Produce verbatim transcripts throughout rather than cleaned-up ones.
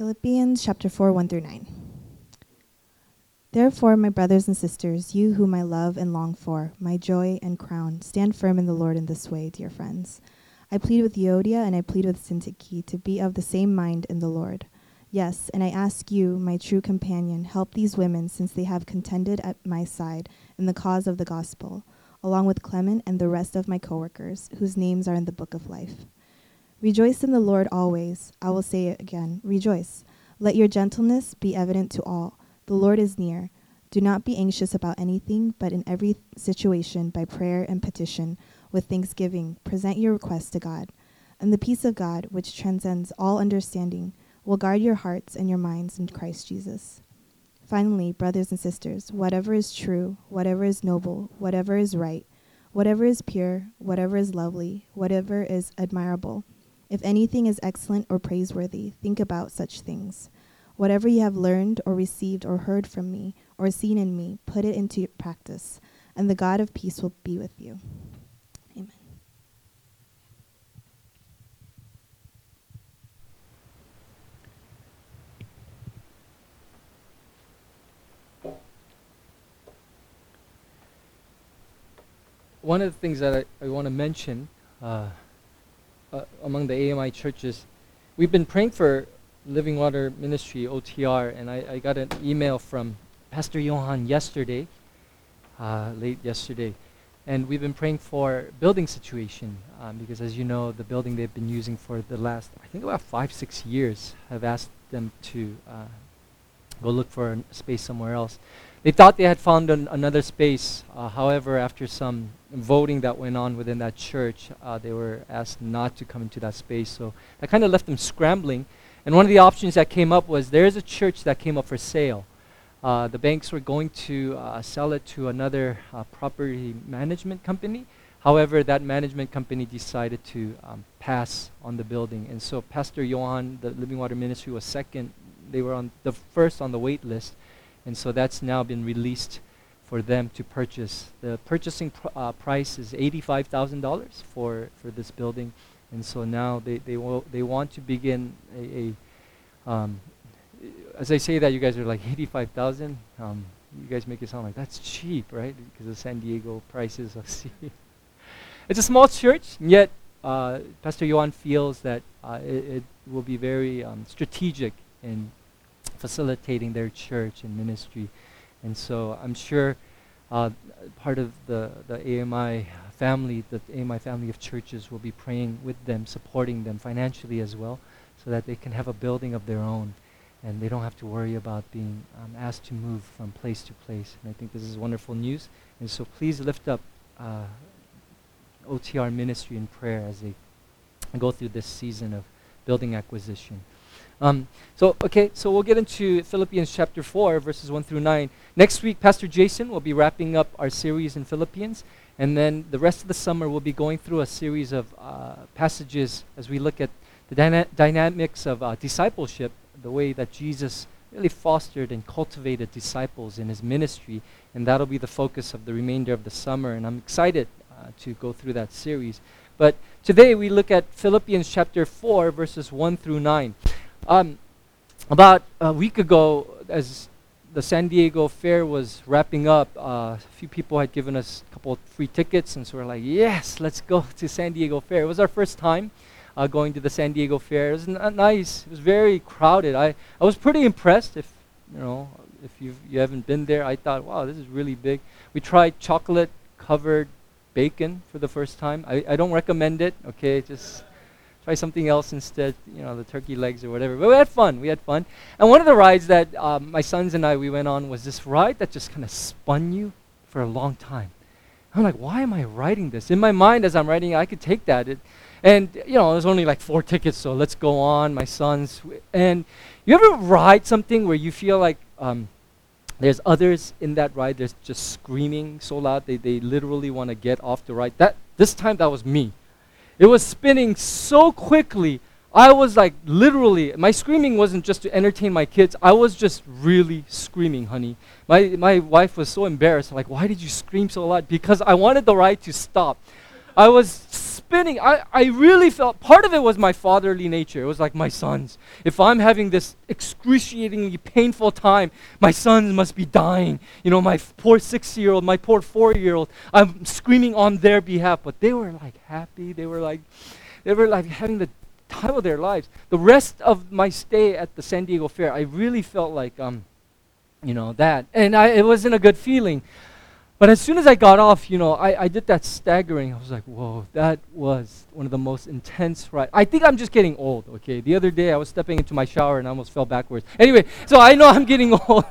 Philippians chapter four, one through nine. Therefore, my brothers and sisters, you whom I love and long for, my joy and crown, stand firm in the Lord in this way, dear friends. I plead with Euodia and I plead with Syntyche to be of the same mind in the Lord. Yes, and I ask you, my true companion, help these women, since they have contended at my side in the cause of the gospel, along with Clement and the rest of my co-workers, whose names are in the book of life. Rejoice in the Lord always. I will say it again, rejoice. Let your gentleness be evident to all. The Lord is near. Do not be anxious about anything, but in every situation, by prayer and petition, with thanksgiving, present your requests to God. And the peace of God, which transcends all understanding, will guard your hearts and your minds in Christ Jesus. Finally, brothers and sisters, whatever is true, whatever is noble, whatever is right, whatever is pure, whatever is lovely, whatever is admirable, if anything is excellent or praiseworthy, think about such things. Whatever you have learned or received or heard from me or seen in me, put it into practice, and the God of peace will be with you. Amen. One of the things that I, I want to mention uh, uh, among the A M I churches, we've been praying for Living Water Ministry, O T R, and I, I got an email from Pastor Johan yesterday, uh, late yesterday, and we've been praying for building situation, um, because as you know, the building they've been using for the last, I think about five, six years, have asked them to uh, go look for a space somewhere else. They thought they had found an, another space, uh, however, after some voting that went on within that church, uh, they were asked not to come into that space, so that kind of left them scrambling. And one of the options that came up was there's a church that came up for sale. Uh, the banks were going to uh, sell it to another uh, property management company. However, that management company decided to um, pass on the building. And so Pastor Johan, the Living Water Ministry, was second. They were on the first on the wait list. And so that's now been released for them to purchase. The purchasing pr- uh, price is eighty-five thousand dollars for, for this building. And so now they they, will, they want to begin a, a um, as I say that, you guys are like eighty-five thousand. Um, you guys make it sound like that's cheap, right? Because of San Diego prices of C. It's a small church, and yet uh, Pastor Johan feels that uh, it, it will be very um, strategic in facilitating their church and ministry. And so I'm sure uh, part of the, the A M I family, the A M I family of churches will be praying with them, supporting them financially as well, so that they can have a building of their own and they don't have to worry about being um, asked to move from place to place. And I think this is wonderful news. And so please lift up uh, O T R ministry in prayer as they go through this season of building acquisition. Um, so, okay, so we'll get into Philippians chapter four, verses one through nine. Next week, Pastor Jason will be wrapping up our series in Philippians, and then the rest of the summer we'll be going through a series of uh, passages as we look at the dyna- dynamics of uh, discipleship, the way that Jesus really fostered and cultivated disciples in his ministry, and that'll be the focus of the remainder of the summer, and I'm excited uh, to go through that series. But today we look at Philippians chapter four, verses one through nine. Um, about a week ago, as the San Diego Fair was wrapping up, uh, a few people had given us a couple of free tickets, and so we're like, yes, let's go to San Diego Fair. It was our first time uh, going to the San Diego Fair. It was n- nice. It was very crowded. I, I was pretty impressed. If you know, if you you haven't been there, I thought, wow, this is really big. We tried chocolate-covered bacon for the first time. I, I don't recommend it. Okay, just try something else instead, you know, the turkey legs or whatever. But we had fun. We had fun. And one of the rides that um, my sons and I, we went on was this ride that just kind of spun you for a long time. I'm like, why am I riding this? In my mind, as I'm riding, I could take that. It, and, you know, there's only like four tickets, so let's go on, my sons. And you ever ride something where you feel like um, there's others in that ride, they're just screaming so loud, they, they literally want to get off the ride? That, this time, that was me. It was spinning so quickly. I was like literally, my screaming wasn't just to entertain my kids. I was just really screaming, honey. My my wife was so embarrassed. Like, why did you scream so loud? Because I wanted the ride to stop. I was spinning. I, I really felt, part of it was my fatherly nature. It was like, my sons, if I'm having this excruciatingly painful time, my sons must be dying. You know, my f- poor six-year-old, my poor four-year-old, I'm screaming on their behalf. But they were like happy. They were like, they were like having the time of their lives. The rest of my stay at the San Diego Fair, I really felt like, um, you know, that. And I, it wasn't a good feeling. But as soon as I got off, you know, I, I did that staggering. I was like, whoa, that was one of the most intense rides. I think I'm just getting old, okay? The other day I was stepping into my shower and I almost fell backwards. Anyway, so I know I'm getting old.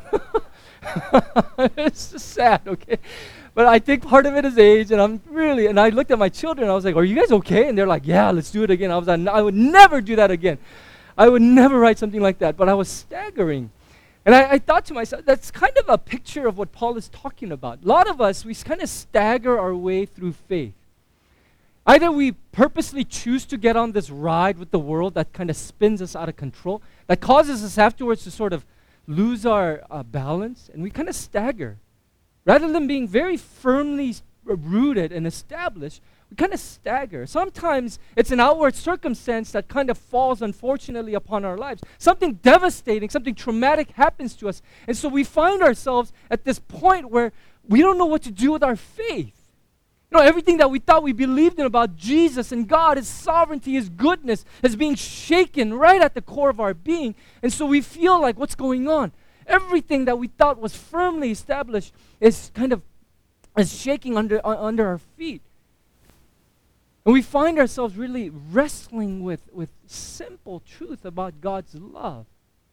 It's just sad, okay? But I think part of it is age, and I'm really, and I looked at my children, and I was like, are you guys okay? And they're like, yeah, let's do it again. I was like, no, I would never do that again. I would never write something like that. But I was staggering. And I, I thought to myself, that's kind of a picture of what Paul is talking about. A lot of us, we kind of stagger our way through faith. Either we purposely choose to get on this ride with the world that kind of spins us out of control, that causes us afterwards to sort of lose our uh, balance, and we kind of stagger. Rather than being very firmly s- rooted and established, we kind of stagger. Sometimes it's an outward circumstance that kind of falls, unfortunately, upon our lives. Something devastating, something traumatic happens to us. And so we find ourselves at this point where we don't know what to do with our faith. You know, everything that we thought we believed in about Jesus and God, His sovereignty, His goodness, is being shaken right at the core of our being. And so we feel like, what's going on? Everything that we thought was firmly established is kind of is shaking under, uh, under our feet. And we find ourselves really wrestling with, with simple truth about God's love.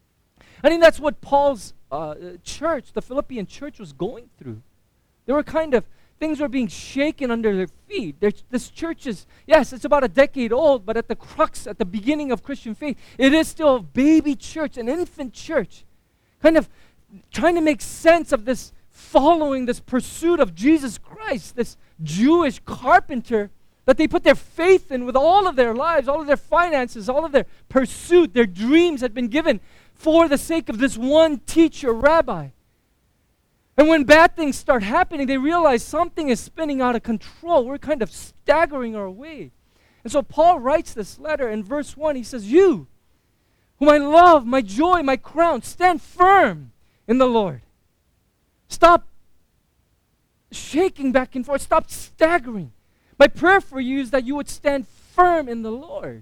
I think that's what Paul's uh, church, the Philippian church, was going through. They were kind of, things were being shaken under their feet. There's, this church is, yes, it's about a decade old, but at the crux, at the beginning of Christian faith, it is still a baby church, an infant church, kind of trying to make sense of this following, this pursuit of Jesus Christ, this Jewish carpenter that they put their faith in with all of their lives, all of their finances, all of their pursuit, their dreams had been given for the sake of this one teacher, rabbi. And when bad things start happening, they realize something is spinning out of control. We're kind of staggering our way. And so Paul writes this letter in verse one. He says, you, whom I love, my joy, my crown, stand firm in the Lord. Stop shaking back and forth. Stop staggering. My prayer for you is that you would stand firm in the Lord.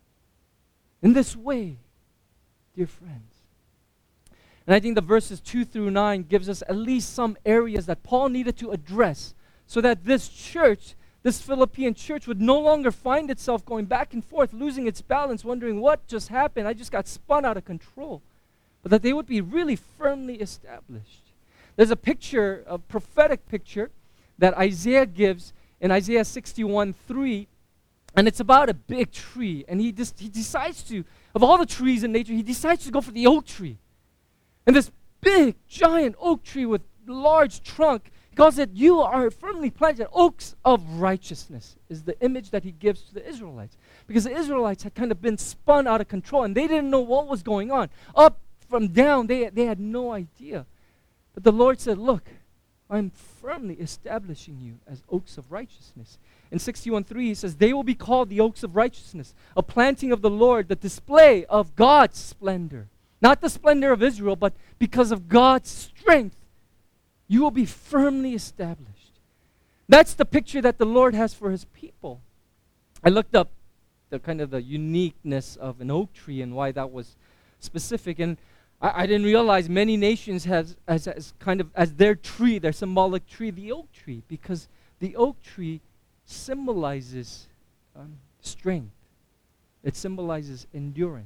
In this way, dear friends. And I think the verses two through nine gives us at least some areas that Paul needed to address so that this church, this Philippian church, would no longer find itself going back and forth, losing its balance, wondering what just happened. I just got spun out of control. But that they would be really firmly established. There's a picture, a prophetic picture, that Isaiah gives in Isaiah sixty-one three, and it's about a big tree. And he, just, he decides to, of all the trees in nature, he decides to go for the oak tree. And this big, giant oak tree with large trunk, he calls it, you are firmly planted, oaks of righteousness, is the image that he gives to the Israelites. Because the Israelites had kind of been spun out of control, and they didn't know what was going on. Up from down, they, they had no idea. But the Lord said, look, I'm firmly establishing you as oaks of righteousness. In sixty-one three, he says, they will be called the oaks of righteousness, a planting of the Lord, the display of God's splendor. Not the splendor of Israel, but because of God's strength, you will be firmly established. That's the picture that the Lord has for His people. I looked up the kind of the uniqueness of an oak tree and why that was specific, and I, I didn't realize many nations has as, as kind of as their tree, their symbolic tree, the oak tree, because the oak tree symbolizes um, strength. It symbolizes endurance.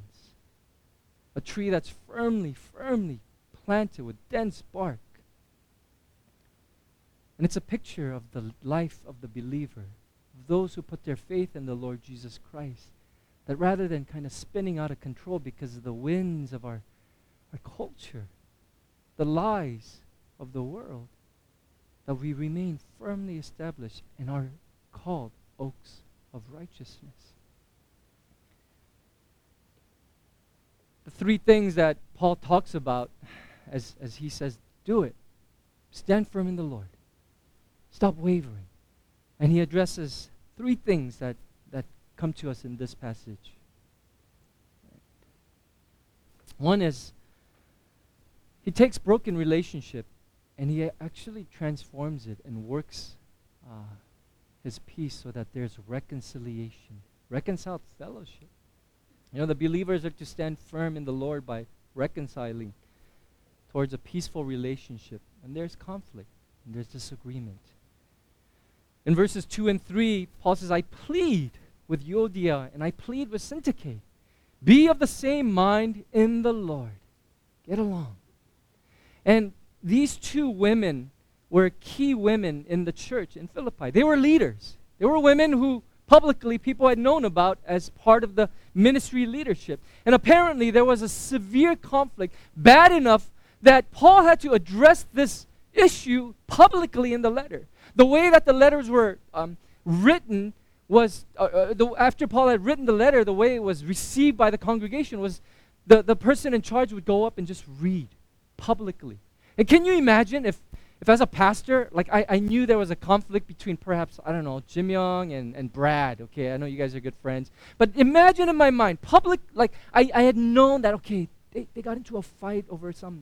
A tree that's firmly, firmly planted with dense bark. And it's a picture of the life of the believer, of those who put their faith in the Lord Jesus Christ. That rather than kind of spinning out of control because of the winds of our, our culture, the lies of the world, that we remain firmly established and are called oaks of righteousness. The three things that Paul talks about as, as he says, do it. Stand firm in the Lord. Stop wavering. And he addresses three things that come to us in this passage. One is, he takes broken relationship and he actually transforms it and works uh, his peace so that there's reconciliation, reconciled fellowship. You know, the believers are to stand firm in the Lord by reconciling towards a peaceful relationship. And there's conflict and there's disagreement. In verses two and three, Paul says, I plead with Euodia and I plead with Syntyche. Be of the same mind in the Lord. Get along. And these two women were key women in the church in Philippi. They were leaders. They were women who publicly people had known about as part of the ministry leadership. And apparently there was a severe conflict, bad enough that Paul had to address this issue publicly in the letter. The way that the letters were um, written was, uh, uh, the, after Paul had written the letter, the way it was received by the congregation was the, the person in charge would go up and just read publicly. And can you imagine if, if as a pastor, like I, I knew there was a conflict between perhaps, I don't know, Jim Young and, and Brad, okay, I know you guys are good friends, but imagine in my mind, public, like I, I had known that, okay, they, they got into a fight over some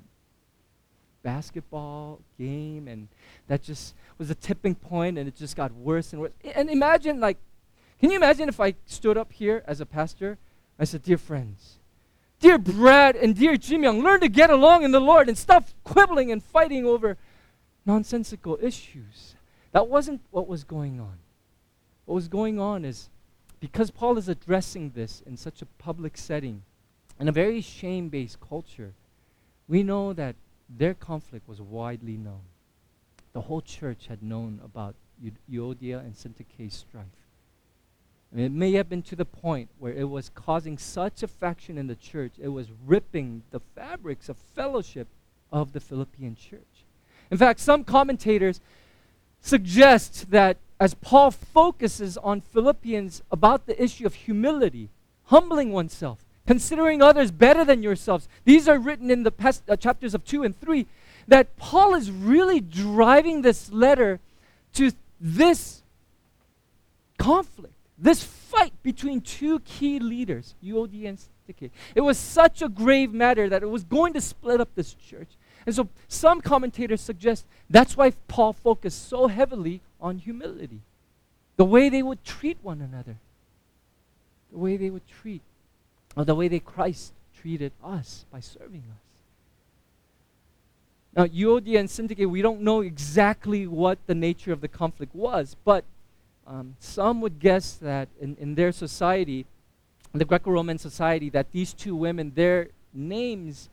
basketball game and that just was a tipping point and it just got worse and worse. And imagine like, can you imagine if I stood up here as a pastor, I said, dear friends, dear Brad and dear Jim Young, learn to get along in the Lord and stop quibbling and fighting over nonsensical issues. That wasn't what was going on. What was going on is because Paul is addressing this in such a public setting, in a very shame-based culture, we know that their conflict was widely known. The whole church had known about Euodia and Syntyche's strife. I mean, it may have been to the point where it was causing such a faction in the church, it was ripping the fabrics of fellowship of the Philippian church. In fact, some commentators suggest that as Paul focuses on Philippians about the issue of humility, humbling oneself, considering others better than yourselves, these are written in the past, uh, chapters of two and three, that Paul is really driving this letter to this conflict, this fight between two key leaders, Euodia and Syntyche. It was such a grave matter that it was going to split up this church. And so some commentators suggest that's why Paul focused so heavily on humility. The way they would treat one another. The way they would treat, or the way that Christ treated us by serving us. Now, Euodia and Syntyche, we don't know exactly what the nature of the conflict was, but um, some would guess that in, in their society, in the Greco-Roman society, that these two women, their names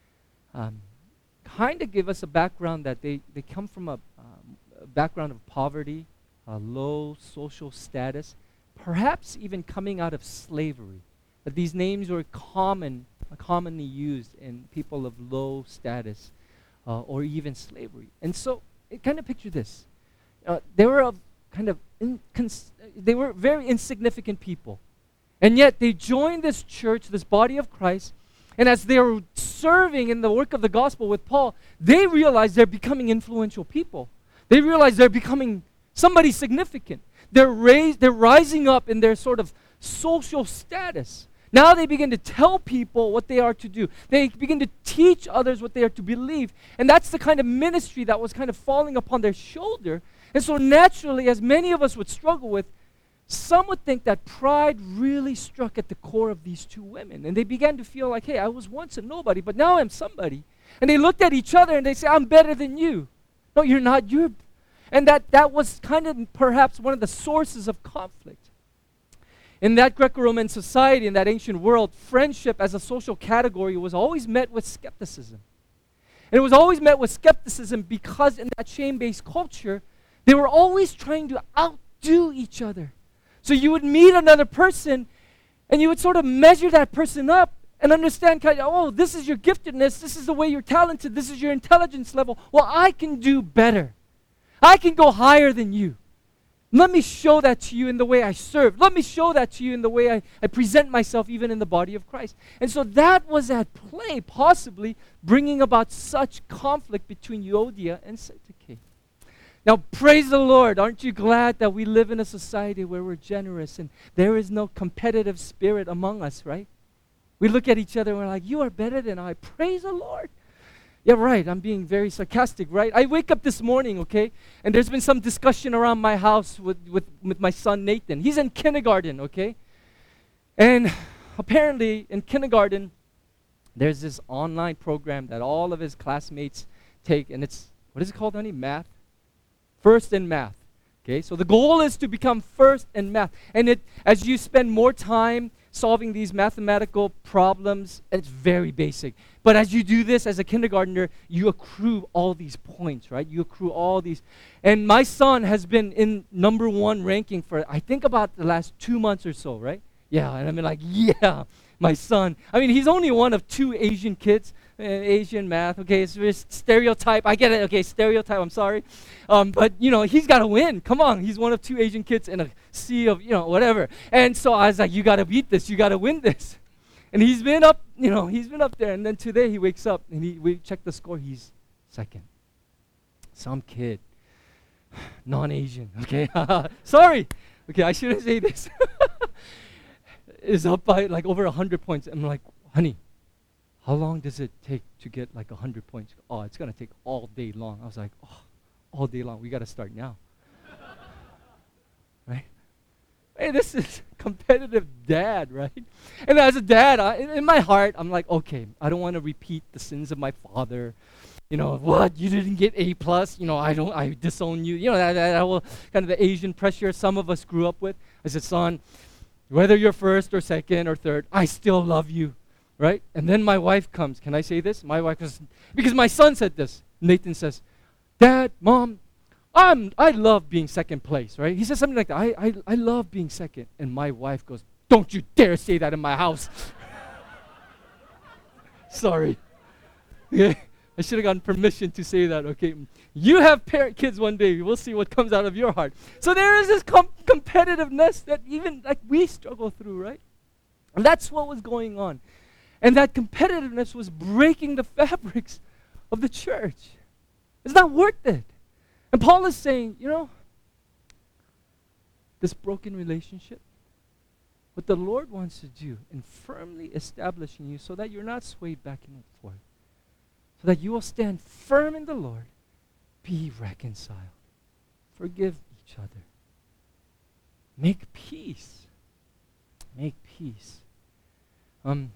um, kind of give us a background that they, they come from a, um, a background of poverty, a low social status, perhaps even coming out of slavery. That these names were common, uh, commonly used in people of low status uh, or even slavery. And so, it kind of picture this. Uh, they were of kind of, incons- they were very insignificant people. And yet, they joined this church, this body of Christ, and as they were serving in the work of the gospel with Paul, they realized they're becoming influential people. They realize they're becoming somebody significant. They're raised, they're rising up in their sort of social status. Now they begin to tell people what they are to do. They begin to teach others what they are to believe. And that's the kind of ministry that was kind of falling upon their shoulder. And so naturally, as many of us would struggle with, some would think that pride really struck at the core of these two women. And they began to feel like, hey, I was once a nobody, but now I'm somebody. And they looked at each other and they say, I'm better than you. No, you're not. You're. And that, that was kind of perhaps one of the sources of conflict. In that Greco-Roman society, in that ancient world, friendship as a social category was always met with skepticism. And it was always met with skepticism because in that shame-based culture, they were always trying to outdo each other. So you would meet another person and you would sort of measure that person up and understand, kind of, oh, this is your giftedness, this is the way you're talented, this is your intelligence level. Well, I can do better. I can go higher than you. Let me show that to you in the way I serve. Let me show that to you in the way I, I present myself even in the body of Christ. And so that was at play, possibly bringing about such conflict between Euodia and Syntyche. Now, praise the Lord. Aren't you glad that we live in a society where we're generous and there is no competitive spirit among us, right? We look at each other and we're like, you are better than I. Praise the Lord. Yeah, right. I'm being very sarcastic, right? I wake up this morning, okay, and there's been some discussion around my house with, with, with my son Nathan. He's in kindergarten, okay? And apparently in kindergarten, there's this online program that all of his classmates take, and it's, what is it called, honey? Math? First in math. Okay, so the goal is to become first in math. And it, as you spend more time solving these mathematical problems, it's very basic. But as you do this as a kindergartner, you accrue all these points, right? You accrue all these. And my son has been in number one ranking for, I think, about the last two months or so, right? Yeah, and I mean, like, yeah, my son. I mean, he's only one of two Asian kids. Uh, Asian math, okay, it's just stereotype. I get it, okay, stereotype, I'm sorry. Um, but, you know, he's got to win. Come on, he's one of two Asian kids in a sea of, you know, whatever. And so I was like, you got to beat this, you got to win this. And he's been up, you know, he's been up there. And then today he wakes up and he we check the score, he's second. Some kid, non-Asian, okay, sorry. Okay, I shouldn't say this. Is up by like over one hundred points. I'm like, honey, how long does it take to get like one hundred points? Oh, it's going to take all day long. I was like, oh, all day long. We got to start now. Right? Hey, this is competitive dad, right? And as a dad, I, in, in my heart, I'm like, okay, I don't want to repeat the sins of my father. You know, what? You didn't get A plus? You know, I don't, I disown you. You know, that, that whole kind of the Asian pressure some of us grew up with. I said, son, whether you're first or second or third, I still love you. Right? And then my wife comes. Can I say this? My wife goes, because my son said this. Nathan says, Dad, Mom, I'm, I love being second place, right? He says something like that. I, I, I love being second. And my wife goes, don't you dare say that in my house. Sorry. Yeah, I should have gotten permission to say that, okay? You have parent kids one day. We'll see what comes out of your heart. So there is this com- competitiveness that even like we struggle through, right? And that's what was going on. And that competitiveness was breaking the fabrics of the church. It's not worth it. And Paul is saying, you know, this broken relationship, what the Lord wants to do in firmly establishing you so that you're not swayed back and forth, so that you will stand firm in the Lord, be reconciled, forgive each other, make peace, make peace. Um.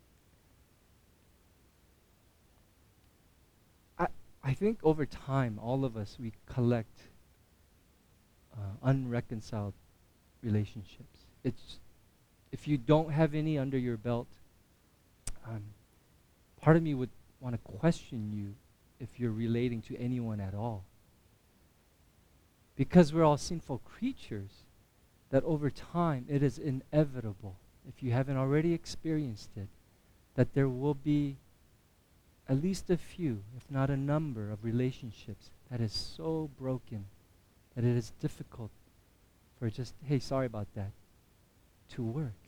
I think over time, all of us, we collect uh, unreconciled relationships. It's, if you don't have any under your belt, um, part of me would want to question you if you're relating to anyone at all. Because we're all sinful creatures, that over time, it is inevitable, if you haven't already experienced it, that there will be at least a few, if not a number, of relationships that is so broken that it is difficult for just, hey, sorry about that, to work.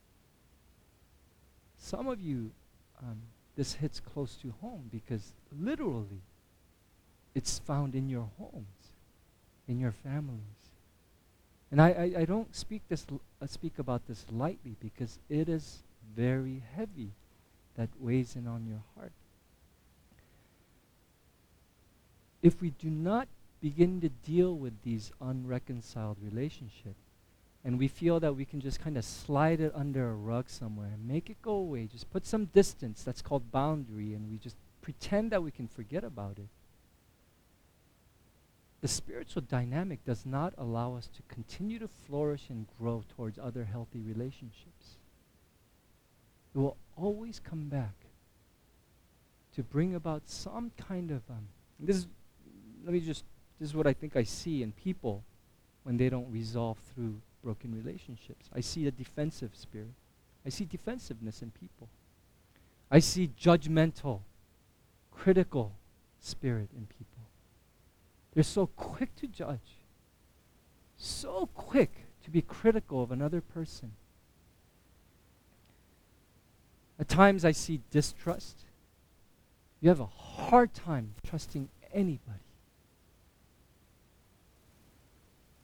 Some of you, um, this hits close to home because literally it's found in your homes, in your families. And I, I, I don't speak this l- uh, speak about this lightly because it is very heavy that weighs in on your heart. If we do not begin to deal with these unreconciled relationships, and we feel that we can just kind of slide it under a rug somewhere and make it go away, just put some distance, that's called boundary, and we just pretend that we can forget about it, the spiritual dynamic does not allow us to continue to flourish and grow towards other healthy relationships. It will always come back to bring about some kind of, um, this is, let me just, this is what I think I see in people when they don't resolve through broken relationships. I see a defensive spirit. I see defensiveness in people. I see judgmental, critical spirit in people. They're so quick to judge, so quick to be critical of another person. At times I see distrust. You have a hard time trusting anybody.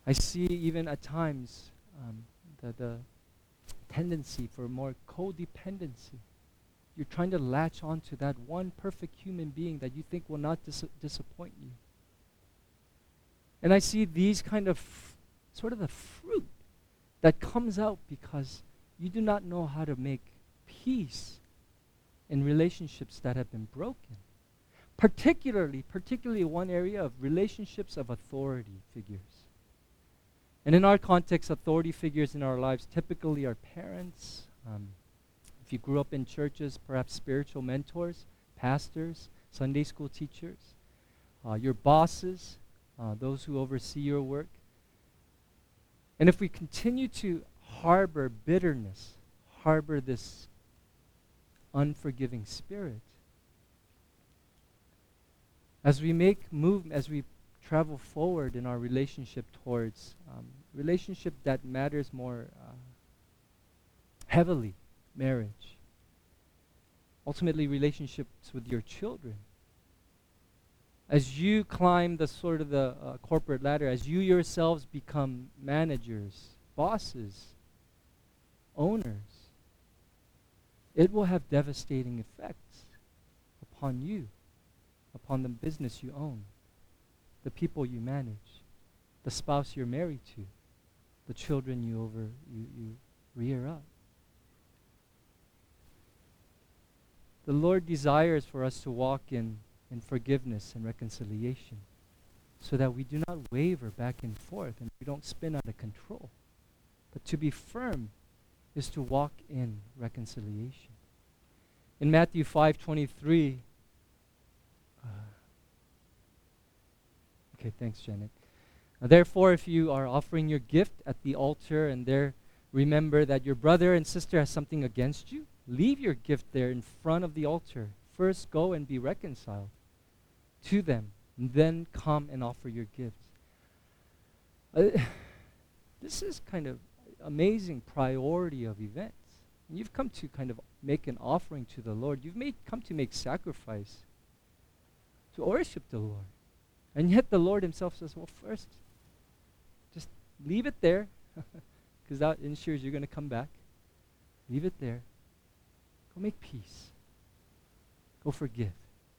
I see even at times um, the, the tendency for more codependency. You're trying to latch onto that one perfect human being that you think will not dis- disappoint you. And I see these kind of f- sort of the fruit that comes out because you do not know how to make peace in relationships that have been broken. Particularly, particularly one area of relationships of authority figures. And in our context, authority figures in our lives typically are parents. Um, if you grew up in churches, perhaps spiritual mentors, pastors, Sunday school teachers, uh, your bosses, uh, those who oversee your work. And if we continue to harbor bitterness, harbor this unforgiving spirit, as we make move, as we travel forward in our relationship towards um, relationship that matters more uh, heavily, marriage, ultimately relationships with your children, as you climb the sort of the uh, corporate ladder, as you yourselves become managers, bosses, owners, it will have devastating effects upon you, upon the business you own, the people you manage, the spouse you're married to, the children you over you, you rear up. The Lord desires for us to walk in, in forgiveness and reconciliation so that we do not waver back and forth and we don't spin out of control. But to be firm is to walk in reconciliation. In Matthew five twenty-three, uh, okay, thanks, Janet. Uh, Therefore, if you are offering your gift at the altar and there remember that your brother and sister has something against you, leave your gift there in front of the altar. First go and be reconciled to them, and then come and offer your gifts. Uh, this is kind of amazing priority of events. And you've come to kind of make an offering to the Lord. You've made, come to make sacrifice to worship the Lord. And yet the Lord himself says, well, first, just leave it there, because that ensures you're going to come back. Leave it there. Go make peace. Go forgive.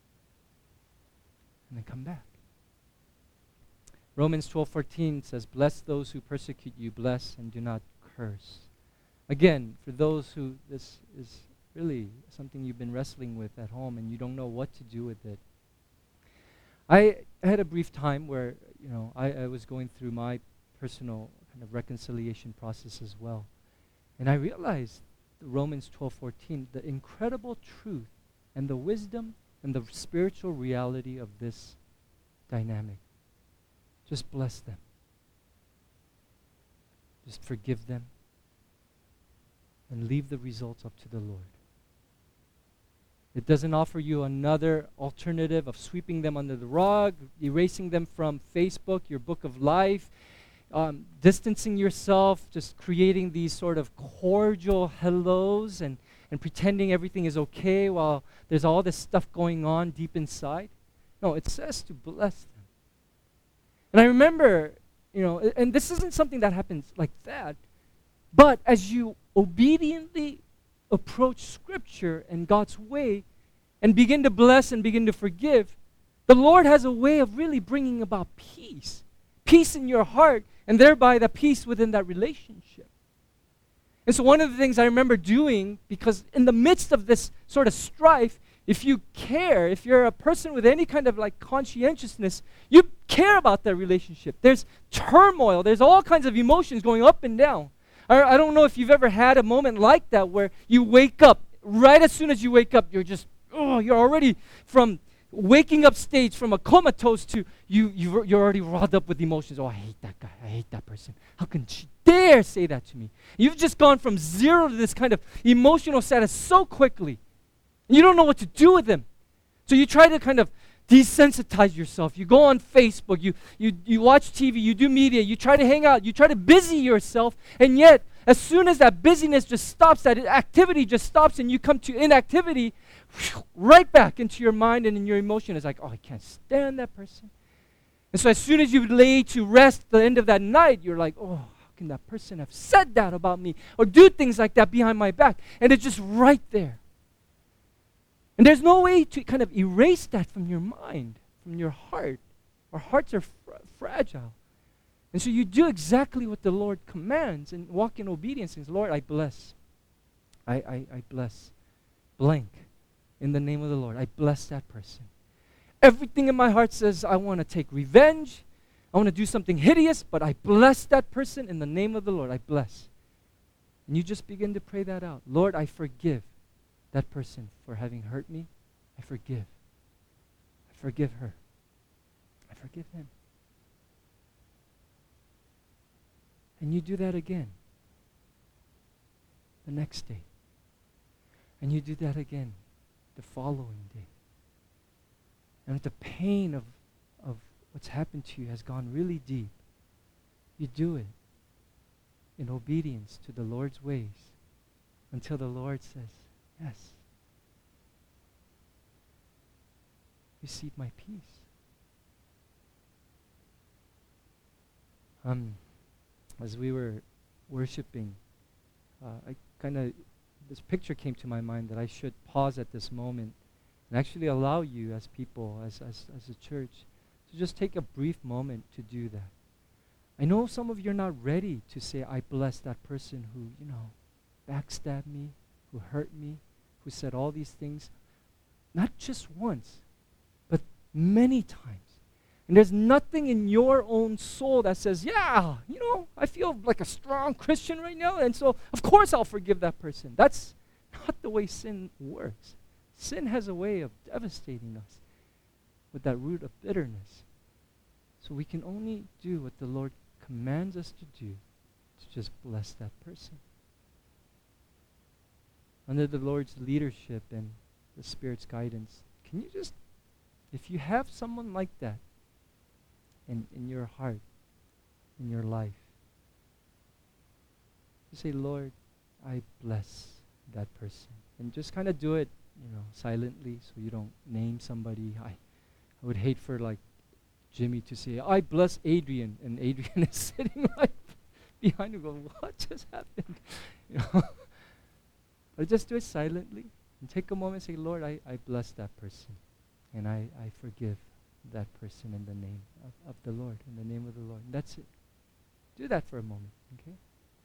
And then come back. Romans twelve fourteen says, bless those who persecute you, bless and do not curse. Again, for those who this is really something you've been wrestling with at home and you don't know what to do with it. I had a brief time where, you know, I, I was going through my personal kind of reconciliation process as well. And I realized Romans twelve fourteen, the incredible truth and the wisdom and the spiritual reality of this dynamic. Just bless them. Just forgive them. And leave the results up to the Lord. It doesn't offer you another alternative of sweeping them under the rug, erasing them from Facebook, your book of life, um, distancing yourself, just creating these sort of cordial hellos and, and pretending everything is okay while there's all this stuff going on deep inside. No, it says to bless them. And I remember, you know, and this isn't something that happens like that, but as you obediently approach Scripture and God's way and begin to bless and begin to forgive, the Lord has a way of really bringing about peace. Peace in your heart, and thereby the peace within that relationship. And so one of the things I remember doing, because in the midst of this sort of strife, if you care, if you're a person with any kind of like conscientiousness, you care about that relationship. There's turmoil. There's all kinds of emotions going up and down. I, I don't know if you've ever had a moment like that where you wake up, right as soon as you wake up, you're just, oh, you're already from waking up stage from a comatose to you, you you're already riled up with emotions. Oh, I hate that guy. I hate that person. How can she dare say that to me? You've just gone from zero to this kind of emotional status so quickly. And you don't know what to do with them. So you try to kind of desensitize yourself. You go on Facebook, you, you, you watch T V, you do media, you try to hang out, you try to busy yourself, and yet as soon as that busyness just stops, that activity just stops and you come to inactivity, whew, right back into your mind and in your emotion. It's like, oh, I can't stand that person. And so as soon as you lay to rest the end of that night, you're like, oh, how can that person have said that about me? Or do things like that behind my back? And it's just right there. And there's no way to kind of erase that from your mind, from your heart. Our hearts are fr- fragile. And so you do exactly what the Lord commands and walk in obedience. And say, Lord, I bless. I, I, I bless blank in the name of the Lord. I bless that person. Everything in my heart says I want to take revenge. I want to do something hideous, but I bless that person in the name of the Lord. I bless. And you just begin to pray that out. Lord, I forgive that person for having hurt me. I forgive. I forgive her. I forgive him. And you do that again the next day. And you do that again the following day. And if the pain of, of what's happened to you has gone really deep, you do it in obedience to the Lord's ways until the Lord says, yes, receive my peace. Um, as we were worshiping, uh, I kind of, this picture came to my mind that I should pause at this moment and actually allow you as people, as, as, as a church, to just take a brief moment to do that. I know some of you are not ready to say, I bless that person who, you know, backstabbed me, who hurt me, who said all these things, not just once, but many times. And there's nothing in your own soul that says, yeah, you know, I feel like a strong Christian right now, and so of course I'll forgive that person. That's not the way sin works. Sin has a way of devastating us with that root of bitterness. So we can only do what the Lord commands us to do, to just bless that person. Under the Lord's leadership and the Spirit's guidance, can you just, if you have someone like that in, in your heart, in your life, just say, Lord, I bless that person. And just kind of do it, you know, silently, so you don't name somebody. I, I would hate for like Jimmy to say, I bless Adrian, and Adrian is sitting right behind him going, what just happened? You know. But just do it silently and take a moment and say, Lord, I, I bless that person. And I, I forgive that person in the name of, of the Lord, in the name of the Lord. And that's it. Do that for a moment, okay?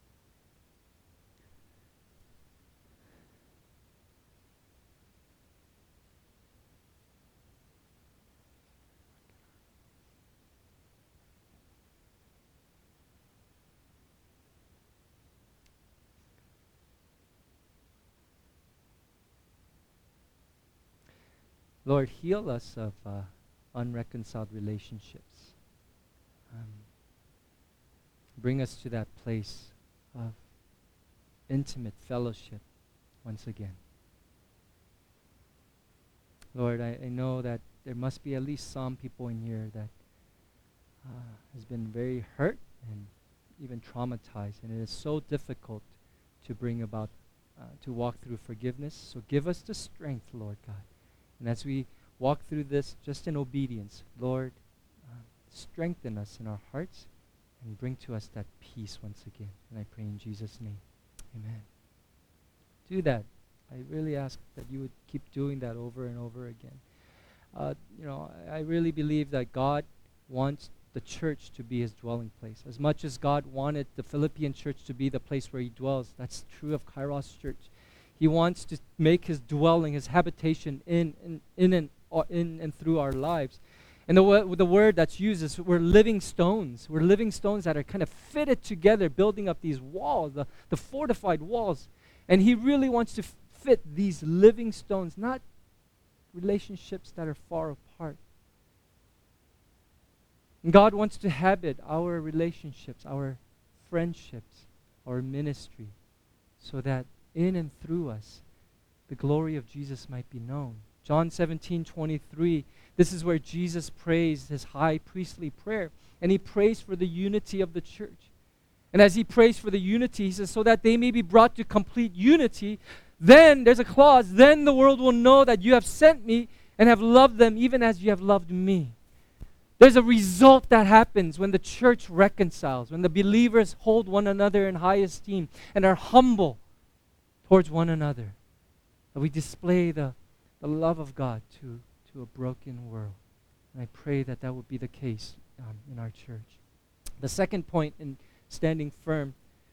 Lord, heal us of uh, unreconciled relationships. Um, bring us to that place of intimate fellowship once again. Lord, I, I know that there must be at least some people in here that uh, has been very hurt and even traumatized, and it is so difficult to bring about, uh, to walk through forgiveness. So give us the strength, Lord God. And as we walk through this just in obedience, Lord, uh, strengthen us in our hearts and bring to us that peace once again. And I pray in Jesus' name. Amen. Do that. I really ask that you would keep doing that over and over again. Uh, you know, I, I really believe that God wants the church to be his dwelling place. As much as God wanted the Philippian church to be the place where he dwells, that's true of Kairos Church. He wants to make his dwelling, his habitation in in in and uh, in and through our lives. And the wo- the word that's used is we're living stones. We're living stones that are kind of fitted together, building up these walls, the, the fortified walls. And he really wants to f- fit these living stones, not relationships that are far apart. And God wants to habit our relationships, our friendships, our ministry, so that in and through us, the glory of Jesus might be known. John seventeen twenty-three, this is where Jesus prays his high priestly prayer, and he prays for the unity of the church. And as he prays for the unity, he says, so that they may be brought to complete unity, then, there's a clause, then the world will know that you have sent me and have loved them even as you have loved me. There's a result that happens when the church reconciles, when the believers hold one another in high esteem and are humble towards one another. That we display the, the love of God to, to a broken world. And I pray that that would be the case um, in our church. The second point in standing firm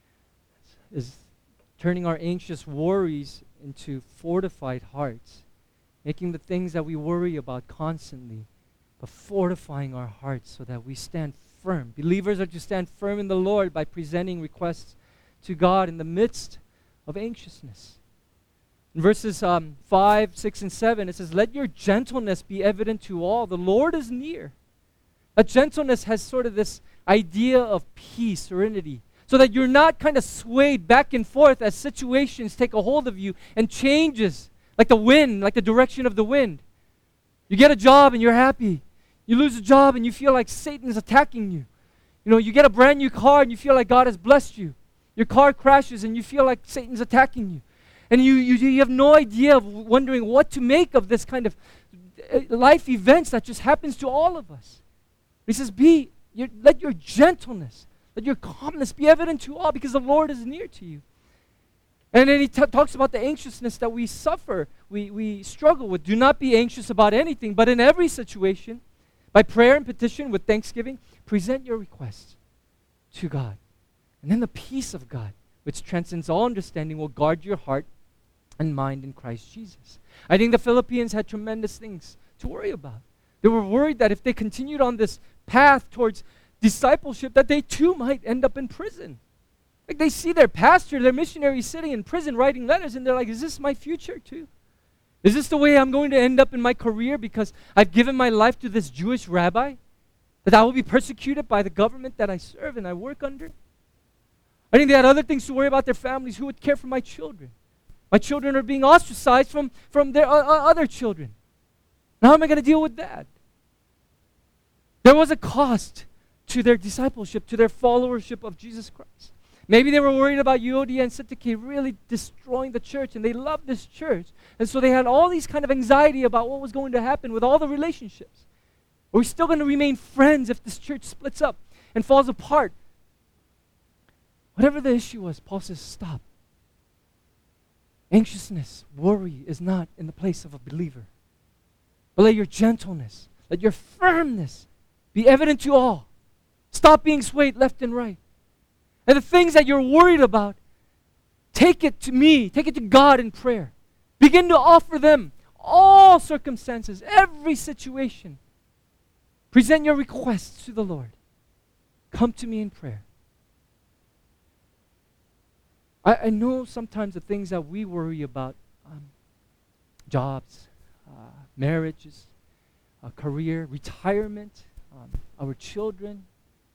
is turning our anxious worries into fortified hearts, making the things that we worry about constantly, but fortifying our hearts so that we stand firm. Believers are to stand firm in the Lord by presenting requests to God in the midst of anxiousness. In verses um, five, six, and seven, it says, "Let your gentleness be evident to all. The Lord is near." That gentleness has sort of this idea of peace, serenity, so that you're not kind of swayed back and forth as situations take a hold of you and changes, like the wind, like the direction of the wind. You get a job and you're happy. You lose a job and you feel like Satan is attacking you. You know, you get a brand new car and you feel like God has blessed you. Your car crashes and you feel like Satan's attacking you. And you, you, you have no idea of wondering what to make of this kind of uh, life events that just happens to all of us. He says, be, your, let your gentleness, let your calmness be evident to all because the Lord is near to you. And then he t- talks about the anxiousness that we suffer, we, we struggle with. Do not be anxious about anything, but in every situation, by prayer and petition with thanksgiving, present your requests to God. And then the peace of God, which transcends all understanding, will guard your heart and mind in Christ Jesus. I think the Philippines had tremendous things to worry about. They were worried that if they continued on this path towards discipleship, that they too might end up in prison. Like they see their pastor, their missionary sitting in prison writing letters, and they're like, is this my future too? Is this the way I'm going to end up in my career because I've given my life to this Jewish rabbi? That I will be persecuted by the government that I serve and I work under? I think they had other things to worry about, their families. Who would care for my children? My children are being ostracized from, from their uh, uh, other children. Now how am I going to deal with that? There was a cost to their discipleship, to their followership of Jesus Christ. Maybe they were worried about Euodia and Syntyche really destroying the church, and they loved this church. And so they had all these kind of anxiety about what was going to happen with all the relationships. Are we still going to remain friends if this church splits up and falls apart? Whatever the issue was, Paul says, stop. Anxiousness, worry is not in the place of a believer. But let your gentleness, let your firmness be evident to all. Stop being swayed left and right. And the things that you're worried about, take it to me, take it to God in prayer. Begin to offer them all circumstances, every situation. Present your requests to the Lord. Come to me in prayer. I, I know sometimes the things that we worry about, um, jobs, uh, marriages, a career, retirement, um, our children.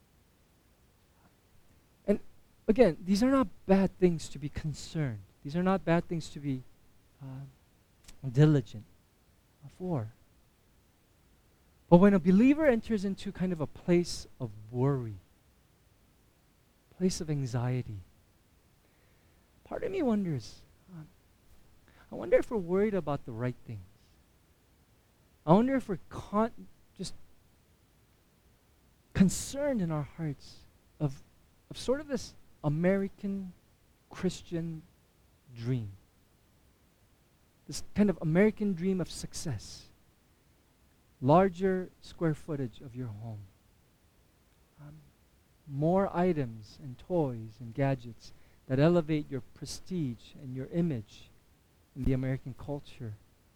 And again, these are not bad things to be concerned. These are not bad things to be uh, diligent for. But when a believer enters into kind of a place of worry, place of anxiety, part of me wonders, um, I wonder if we're worried about the right things. I wonder if we're con- just concerned in our hearts of, of sort of this American Christian dream. This kind of American dream of success. Larger square footage of your home. Um, more items and toys and gadgets that elevate your prestige and your image in the American culture.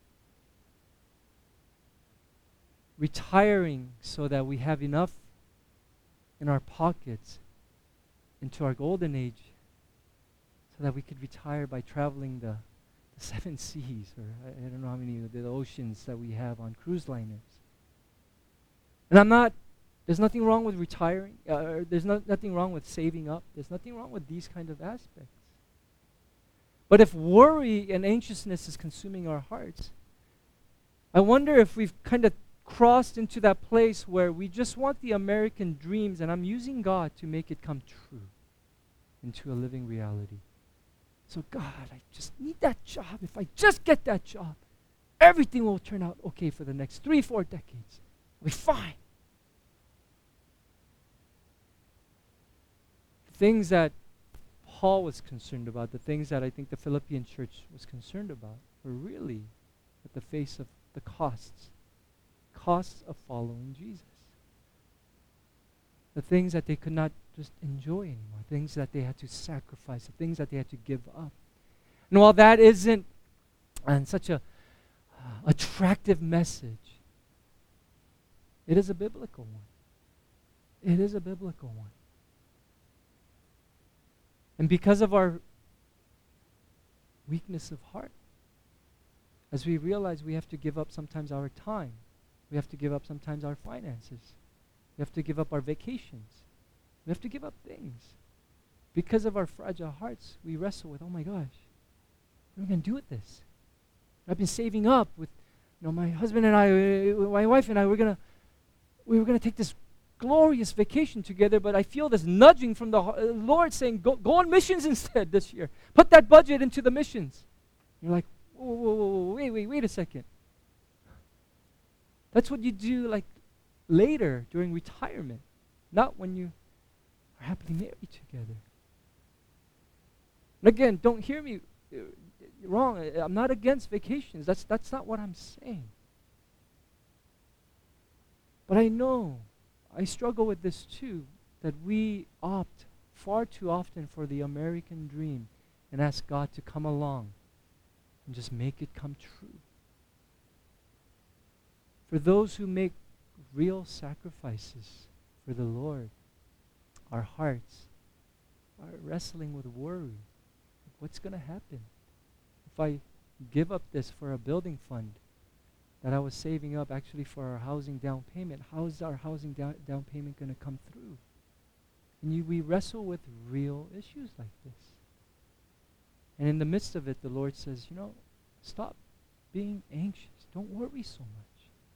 Retiring so that we have enough in our pockets into our golden age so that we could retire by traveling the, the seven seas, or I, I don't know how many of the oceans that we have on cruise liners. And I'm not, there's nothing wrong with retiring, uh, or there's no, nothing wrong with saving up, there's nothing wrong with these kind of aspects. But if worry and anxiousness is consuming our hearts, I wonder if we've kind of crossed into that place where we just want the American dreams, and I'm using God to make it come true into a living reality. So God, I just need that job. If I just get that job, everything will turn out okay for the next three, four decades. I'll be fine. things that Paul was concerned about, the things that I think the Philippian church was concerned about, were really at the face of the costs. Costs of following Jesus. The things that they could not just enjoy anymore, things that they had to sacrifice, the things that they had to give up. And while that isn't and such a uh, attractive message, it is a biblical one. It is a biblical one. And because of our weakness of heart, as we realize we have to give up sometimes our time, we have to give up sometimes our finances, we have to give up our vacations, we have to give up things. Because of our fragile hearts, we wrestle with, oh my gosh, what am I going to do with this? I've been saving up with, you know, my husband and I, uh, my wife and I, we're gonna, we were gonna take this glorious vacation together, but I feel this nudging from the uh, Lord saying, go, go on missions instead this year. Put that budget into the missions. You're like, whoa, whoa, whoa, whoa, wait, wait, wait a second. That's what you do like later during retirement, not when you are happily married together. And again, don't hear me uh, wrong. I, I'm not against vacations. That's that's not what I'm saying. But I know, I struggle with this too, that we opt far too often for the American dream and ask God to come along and just make it come true. For those who make real sacrifices for the Lord, our hearts are wrestling with worry. What's going to happen if I give up this for a building fund that I was saving up actually for our housing down payment? How is our housing down, down payment going to come through? And you, we wrestle with real issues like this. And in the midst of it, the Lord says, you know, stop being anxious. Don't worry so much.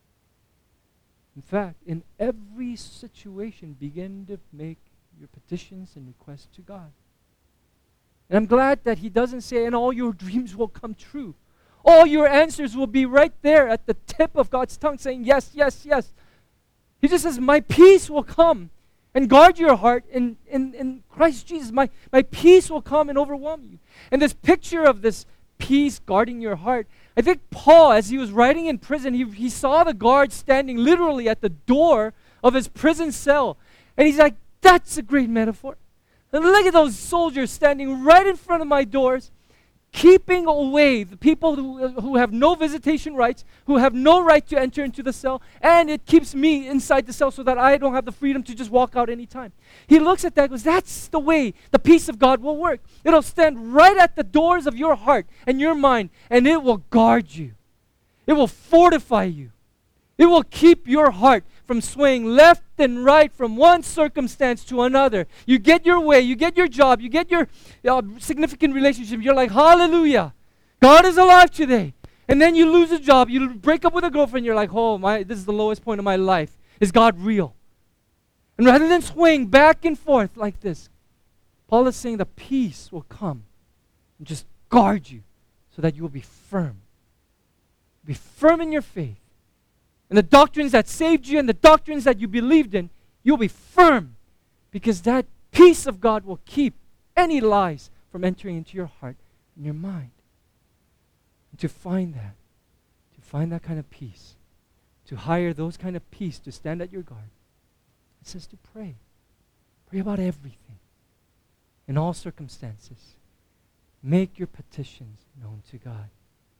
In fact, in every situation, begin to make your petitions and requests to God. And I'm glad that He doesn't say, and all your dreams will come true. All your answers will be right there at the tip of God's tongue saying, yes, yes, yes. He just says, my peace will come and guard your heart in, in, in Christ Jesus. My, my peace will come and overwhelm you. And this picture of this peace guarding your heart, I think Paul, as he was writing in prison, he, he saw the guard standing literally at the door of his prison cell. And he's like, that's a great metaphor. And look at those soldiers standing right in front of my doors, keeping away the people who, uh, who have no visitation rights, who have no right to enter into the cell, and it keeps me inside the cell so that I don't have the freedom to just walk out anytime. He looks at that and goes, that's the way the peace of God will work. It'll stand right at the doors of your heart and your mind, and it will guard you. It will fortify you. It will keep your heart from swaying left and right from one circumstance to another. You get your way, you get your job, you get your uh, significant relationship. You're like, hallelujah, God is alive today. And then you lose a job, you break up with a girlfriend, you're like, oh, my, this is the lowest point of my life. Is God real? And rather than swaying back and forth like this, Paul is saying the peace will come and just guard you so that you will be firm. Be firm in your faith. And the doctrines that saved you and the doctrines that you believed in, you'll be firm because that peace of God will keep any lies from entering into your heart and your mind. And to find that, to find that kind of peace, to hire those kind of peace to stand at your guard, it says to pray. Pray about everything in all circumstances. Make your petitions known to God.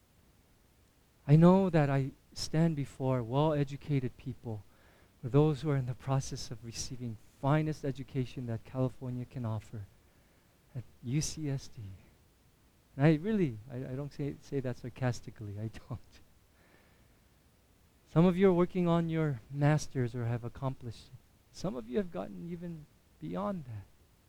I know that I stand before well-educated people, or those who are in the process of receiving finest education that California can offer at U C S D. And I really, I, I don't say, say that sarcastically, I don't. Some of you are working on your masters or have accomplished it. Some of you have gotten even beyond that.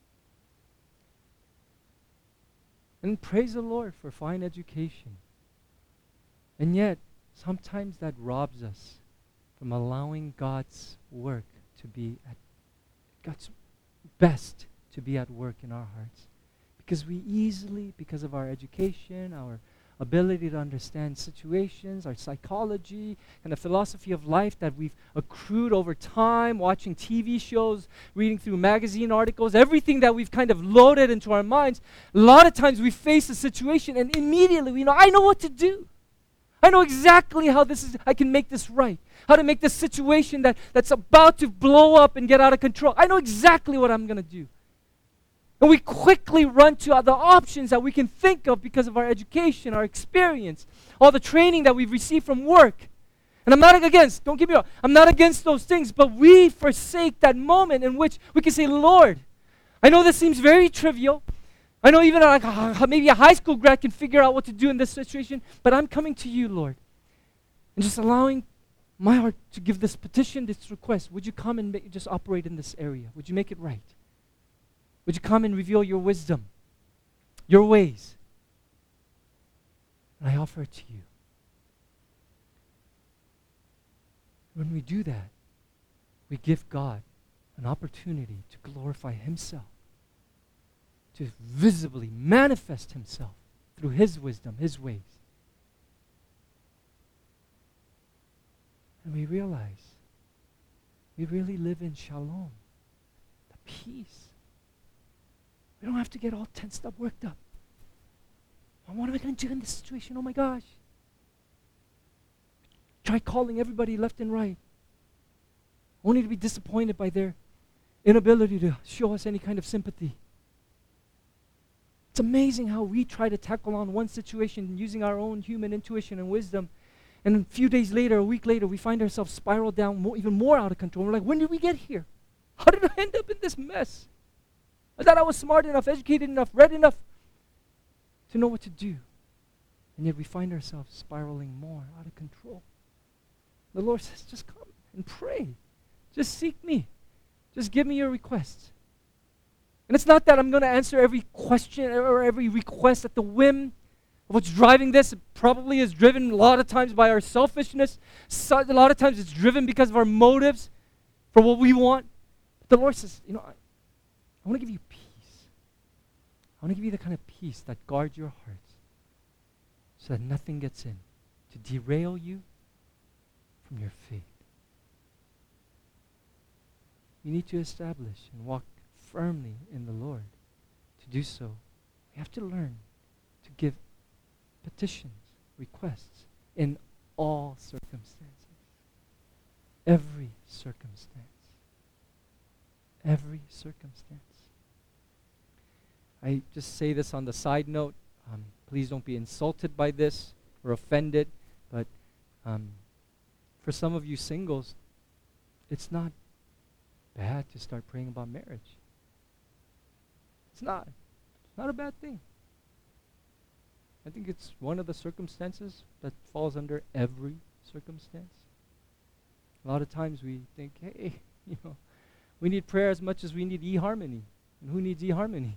And praise the Lord for fine education. And yet, sometimes that robs us from allowing God's work to be at God's best to be at work in our hearts. Because we easily, because of our education, our ability to understand situations, our psychology, and the philosophy of life that we've accrued over time, watching T V shows, reading through magazine articles, everything that we've kind of loaded into our minds. A lot of times we face a situation and immediately we know, I know what to do. I know exactly how this is, I can make this right. How to make this situation that, that's about to blow up and get out of control. I know exactly what I'm going to do. And we quickly run to other options that we can think of because of our education, our experience, all the training that we've received from work. And I'm not against, don't get me wrong, I'm not against those things, but we forsake that moment in which we can say, Lord, I know this seems very trivial. I know even like uh, maybe a high school grad can figure out what to do in this situation, but I'm coming to you, Lord. And just allowing my heart to give this petition, this request. Would you come and make, just operate in this area? Would you make it right? Would you come and reveal your wisdom, your ways? And I offer it to you. When we do that, we give God an opportunity to glorify Himself, to visibly manifest Himself through His wisdom, His ways. And we realize we really live in shalom, the peace. We don't have to get all tensed up, worked up. Well, what am I going to do in this situation? Oh my gosh. Try calling everybody left and right, only to be disappointed by their inability to show us any kind of sympathy. It's amazing how we try to tackle on one situation using our own human intuition and wisdom, and a few days later, a week later, we find ourselves spiraled down more, even more out of control. We're like, when did we get here? How did I end up in this mess? I thought I was smart enough, educated enough, read enough to know what to do. And yet we find ourselves spiraling more out of control. The Lord says, just come and pray. Just seek me. Just give me your requests. And it's not that I'm going to answer every question or every request at the whim of what's driving this. It probably is driven a lot of times by our selfishness. So a lot of times it's driven because of our motives for what we want. But the Lord says, you know, I, I want to give you peace. I want to give you the kind of peace that guards your hearts so that nothing gets in to derail you from your faith. You need to establish and walk firmly in the Lord. To do so, we have to learn to give petitions, requests in all circumstances. Every circumstance. Every circumstance. I just say this on the side note. Um, please don't be insulted by this or offended, but um, for some of you singles, it's not bad to start praying about marriage. It's not. It's not a bad thing. I think it's one of the circumstances that falls under every circumstance. A lot of times we think, hey, you know, we need prayer as much as we need eHarmony. And who needs eHarmony?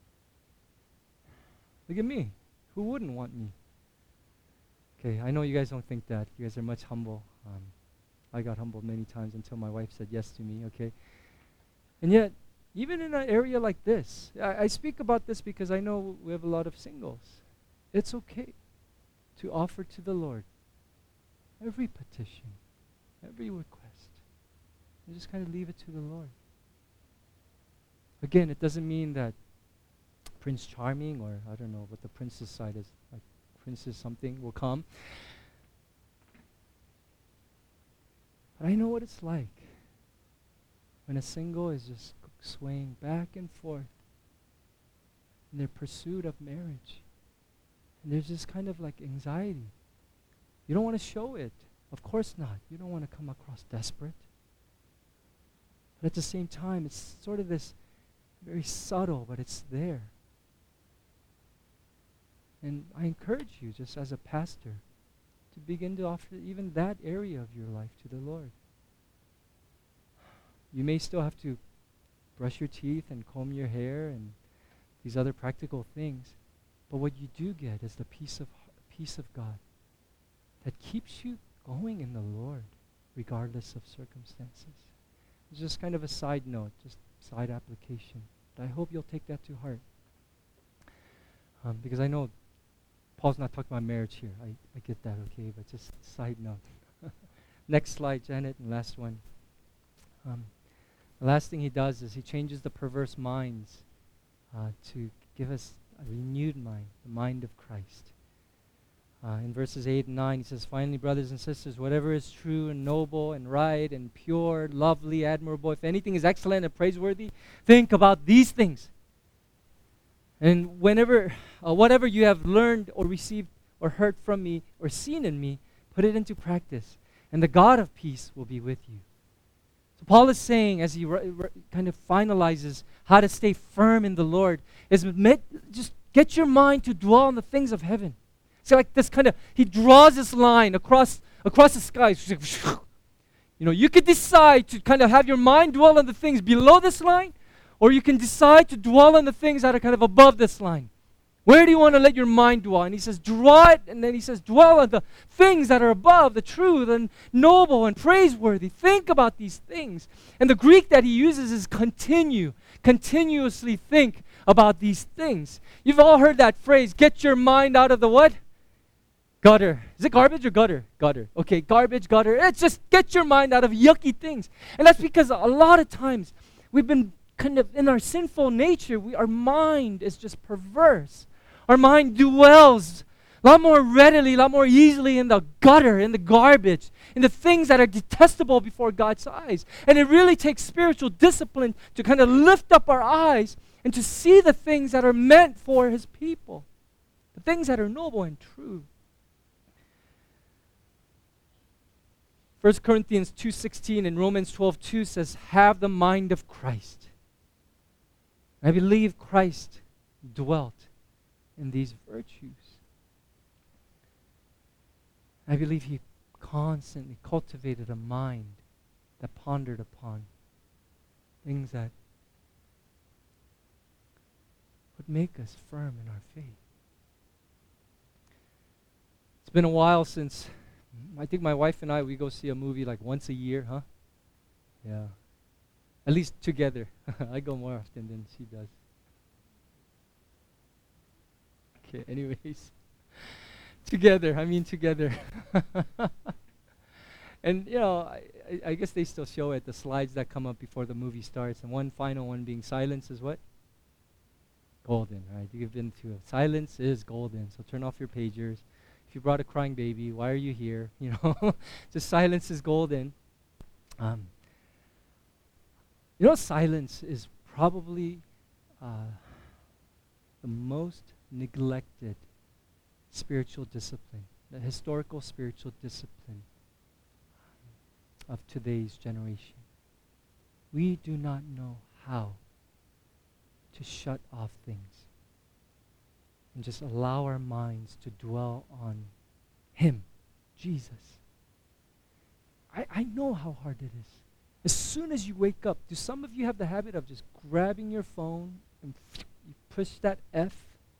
Look at me. Who wouldn't want me? Okay, I know you guys don't think that. You guys are much humble. Um, I got humbled many times until my wife said yes to me, okay? And yet, even in an area like this, I, I speak about this because I know we have a lot of singles. It's okay to offer to the Lord every petition, every request, and just kind of leave it to the Lord. Again, it doesn't mean that Prince Charming, or I don't know what the princess side is, like Princess something will come. But I know what it's like when a single is just swaying back and forth in their pursuit of marriage. And there's this kind of like anxiety. You don't want to show it. Of course not. You don't want to come across desperate. But at the same time, it's sort of this very subtle, but it's there. And I encourage you, just as a pastor, to begin to offer even that area of your life to the Lord. You may still have to brush your teeth and comb your hair and these other practical things, but what you do get is the peace of peace of God that keeps you going in the Lord, regardless of circumstances. It's just kind of a side note, just side application. But I hope you'll take that to heart, um, because I know Paul's not talking about marriage here. I, I get that, okay? But just side note. Next slide, Janet, and last one. Um, the last thing he does is he changes the perverse minds uh, to give us a renewed mind, the mind of Christ. Uh, in verses eight and nine, he says, finally, brothers and sisters, whatever is true and noble and right and pure, lovely, admirable, if anything is excellent and praiseworthy, think about these things. And whenever, uh, whatever you have learned or received or heard from me or seen in me, put it into practice, and the God of peace will be with you. So Paul is saying, as he r- r- kind of finalizes how to stay firm in the Lord, is met, just get your mind to dwell on the things of heaven. So like this kind of, he draws this line across across the sky. You know, you could decide to kind of have your mind dwell on the things below this line, or you can decide to dwell on the things that are kind of above this line. Where do you want to let your mind dwell? And he says, draw it, and then he says, dwell on the things that are above, the truth and noble and praiseworthy. Think about these things. And the Greek that he uses is continue, continuously think about these things. You've all heard that phrase, get your mind out of the what? Gutter. Is it garbage or gutter? Gutter. Okay, garbage, gutter. It's just get your mind out of yucky things. And that's because a lot of times we've been kind of in our sinful nature, we, our mind is just perverse. Our mind dwells a lot more readily, a lot more easily in the gutter, in the garbage, in the things that are detestable before God's eyes. And it really takes spiritual discipline to kind of lift up our eyes and to see the things that are meant for His people, the things that are noble and true. First Corinthians two sixteen and Romans twelve two says, have the mind of Christ. I believe Christ dwelt in these virtues. I believe He constantly cultivated a mind that pondered upon things that would make us firm in our faith. It's been a while since, I think my wife and I, we go see a movie like once a year, huh? Yeah. At least together. I go more often than she does. Okay, anyways. Together, I mean together. And, you know, I, I, I guess they still show it, the slides that come up before the movie starts. And one final one being silence is what? Golden, right? You've been to it. Silence is golden. So turn off your pagers. If you brought a crying baby, why are you here? You know, just silence is golden. Um, you know, silence is probably uh, the most neglected spiritual discipline, the historical spiritual discipline of today's generation. We do not know how to shut off things and just allow our minds to dwell on Him, Jesus. I, I know how hard it is. As soon as you wake up, do some of you have the habit of just grabbing your phone and you push that F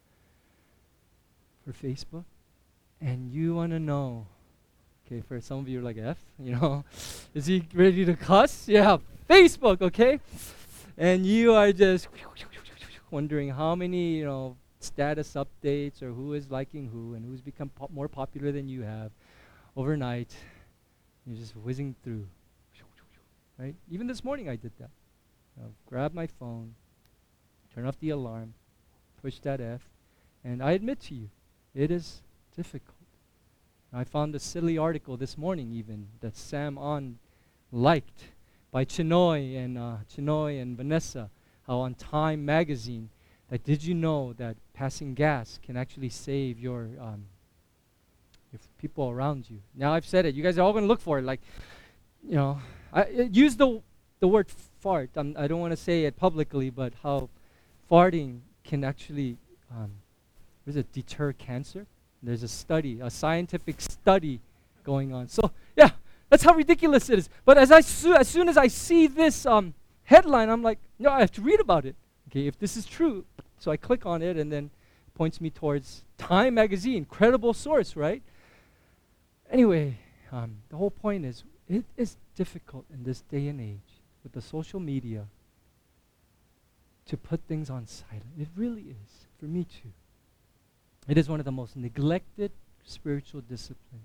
for Facebook? And you want to know, okay, for some of you are like, F, you know, is he ready to cuss? Yeah, Facebook, okay? And you are just wondering how many, you know, status updates or who is liking who and who's become po- more popular than you have overnight. You're just whizzing through, right? Even this morning I did that. I'll grab my phone, turn off the alarm, push that F, and I admit to you, it is difficult. I found a silly article this morning even that Sam On liked by Chinoy and uh, Chinoy and Vanessa, how on Time magazine, that did you know that passing gas can actually save your um, your f- people around you? Now I've said it. You guys are all going to look for it. Like, you know, I uh, use the the word fart. I'm, I don't want to say it publicly, but how farting can actually, um, what is it, deter cancer? There's a study, a scientific study going on. So yeah, that's how ridiculous it is. But as I so, as soon as I see this um, headline, I'm like, no, I have to read about it. Okay, if this is true, so I click on it, and then it points me towards Time magazine, credible source, right? Anyway, um, the whole point is, it is difficult in this day and age with the social media to put things on silent. It really is, for me too. It is one of the most neglected spiritual disciplines.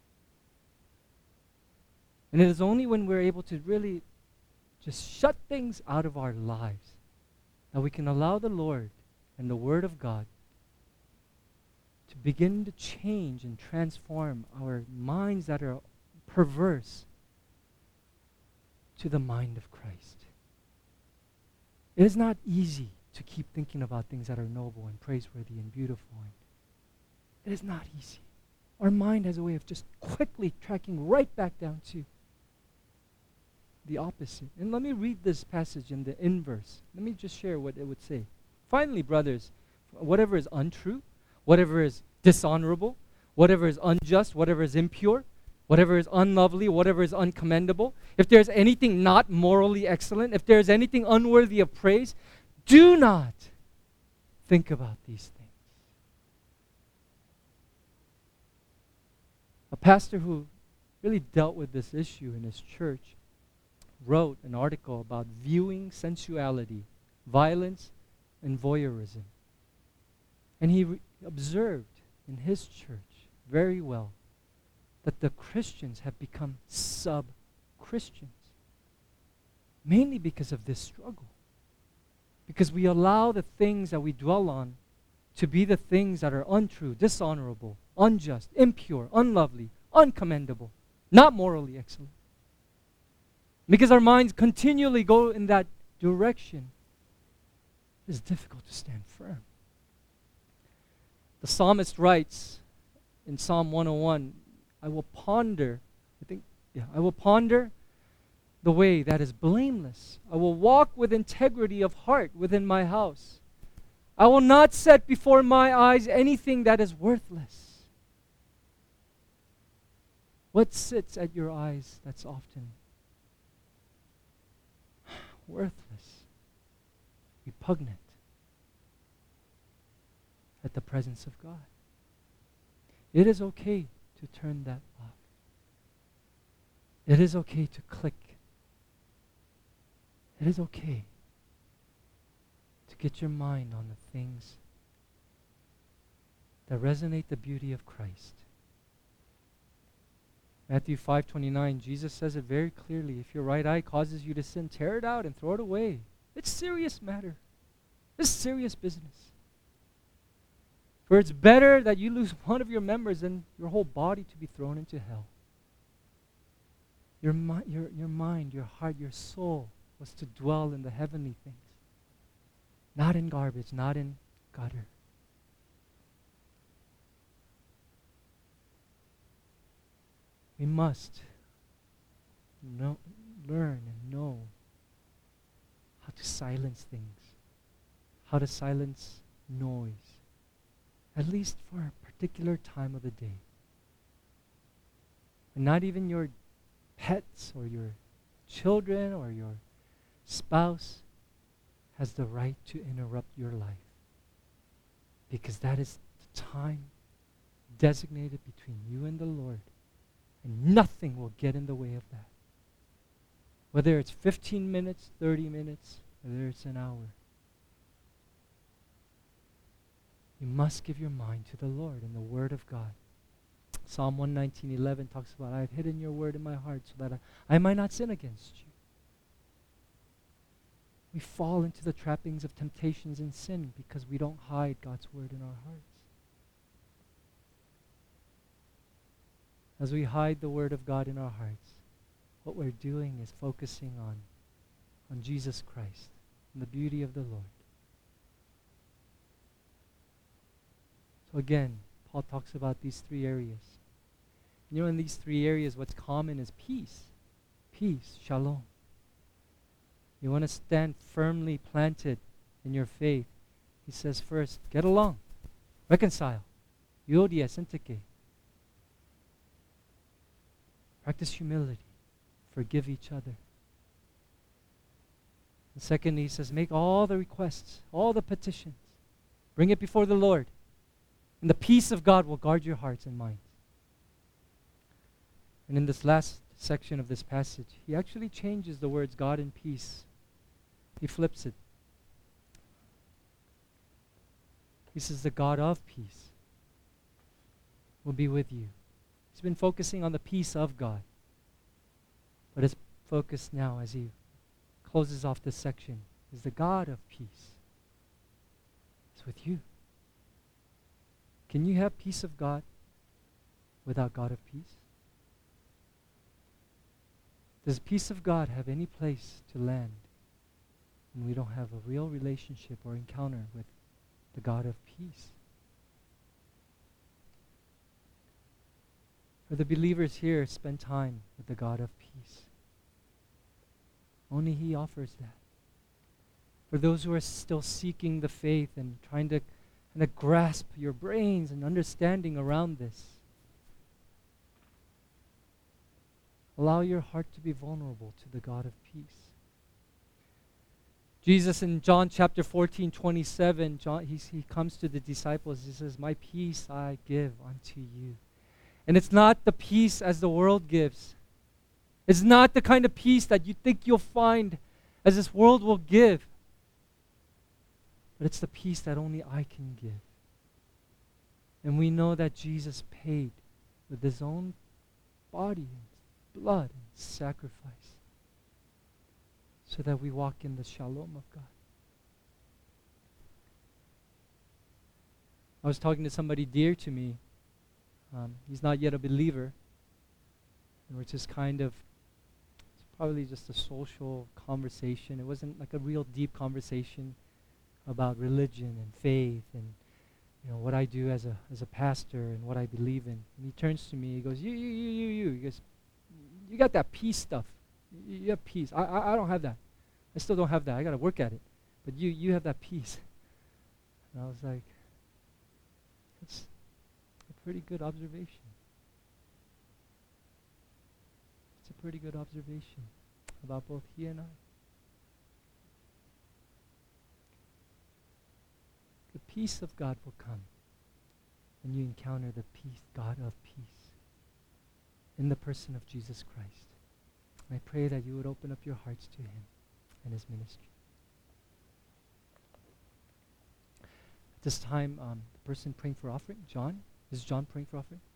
And it is only when we're able to really just shut things out of our lives that we can allow the Lord and the Word of God to begin to change and transform our minds that are perverse to the mind of Christ. It is not easy to keep thinking about things that are noble and praiseworthy and beautiful. And it is not easy. Our mind has a way of just quickly tracking right back down to the opposite. And let me read this passage in the inverse. Let me just share what it would say. Finally, brothers, whatever is untrue, whatever is dishonorable, whatever is unjust, whatever is impure, whatever is unlovely, whatever is uncommendable, if there's anything not morally excellent, if there's anything unworthy of praise, do not think about these things. A pastor who really dealt with this issue in his church wrote an article about viewing sensuality, violence, and voyeurism. And he re- observed in his church very well that the Christians have become sub-Christians, mainly because of this struggle. Because we allow the things that we dwell on to be the things that are untrue, dishonorable, unjust, impure, unlovely, uncommendable, not morally excellent. Because our minds continually go in that direction, it's difficult to stand firm. The psalmist writes in Psalm one oh one, I will ponder, I think, yeah, I will ponder the way that is blameless. I will walk with integrity of heart within my house. I will not set before my eyes anything that is worthless. What sits at your eyes that's often worthless, repugnant at the presence of God? It is okay to turn that off. It is okay to click. It is okay to get your mind on the things that resonate the beauty of Christ. Matthew five twenty-nine, Jesus says it very clearly. If your right eye causes you to sin, tear it out and throw it away. It's serious matter. It's serious business. For it's better that you lose one of your members than your whole body to be thrown into hell. Your, mi- your, your mind, your heart, your soul was to dwell in the heavenly things. Not in garbage, not in gutter. We must know, learn and know how to silence things, how to silence noise, at least for a particular time of the day. And not even your pets or your children or your spouse has the right to interrupt your life, because that is the time designated between you and the Lord. And nothing will get in the way of that. Whether it's fifteen minutes, thirty minutes, whether it's an hour. You must give your mind to the Lord and the Word of God. Psalm one nineteen eleven talks about, I have hidden your word in my heart so that I, I might not sin against you. We fall into the trappings of temptations and sin because we don't hide God's word in our hearts. As we hide the word of God in our hearts, what we're doing is focusing on, on Jesus Christ and the beauty of the Lord. So again, Paul talks about these three areas. You know, in these three areas, what's common is peace. Peace, shalom. You want to stand firmly planted in your faith. He says first, get along. Reconcile. Euodia, syntyche. Practice humility. Forgive each other. And secondly, he says, make all the requests, all the petitions. Bring it before the Lord. And the peace of God will guard your hearts and minds. And in this last section of this passage, he actually changes the words God and peace. He flips it. He says the God of peace. will be with you. He's been focusing on the peace of God. But his focus now, as he closes off this section, is the God of peace. It's with you. Can you have peace of God without God of peace? Does peace of God have any place to land when we don't have a real relationship or encounter with the God of peace? For the believers here, spend time with the God of peace. Only He offers that. For those who are still seeking the faith and trying to kind of grasp your brains and understanding around this, allow your heart to be vulnerable to the God of peace. Jesus in John chapter fourteen, twenty-seven, John, he, he comes to the disciples. He says, "My peace I give unto you." And it's not the peace as the world gives. It's not the kind of peace that you think you'll find as this world will give. But it's the peace that only I can give. And we know that Jesus paid with His own body and blood and sacrifice so that we walk in the shalom of God. I was talking to somebody dear to me. Um, he's not yet a believer. And we're just kind of, it's probably just a social conversation. It wasn't like a real deep conversation about religion and faith and, you know, what I do as a as a pastor and what I believe in. And he turns to me, he goes, you, you, you, you, you. He goes, you got that peace stuff. You, you have peace. I, I I don't have that. I still don't have that. I got to work at it. But you you have that peace. And I was like, that's a pretty good observation. It's a pretty good observation about both he and I. The peace of God will come when you encounter the peace, God of peace, in the person of Jesus Christ. And I pray that you would open up your hearts to Him and His ministry. At this time, um, the person praying for offering, John, is John praying for offering?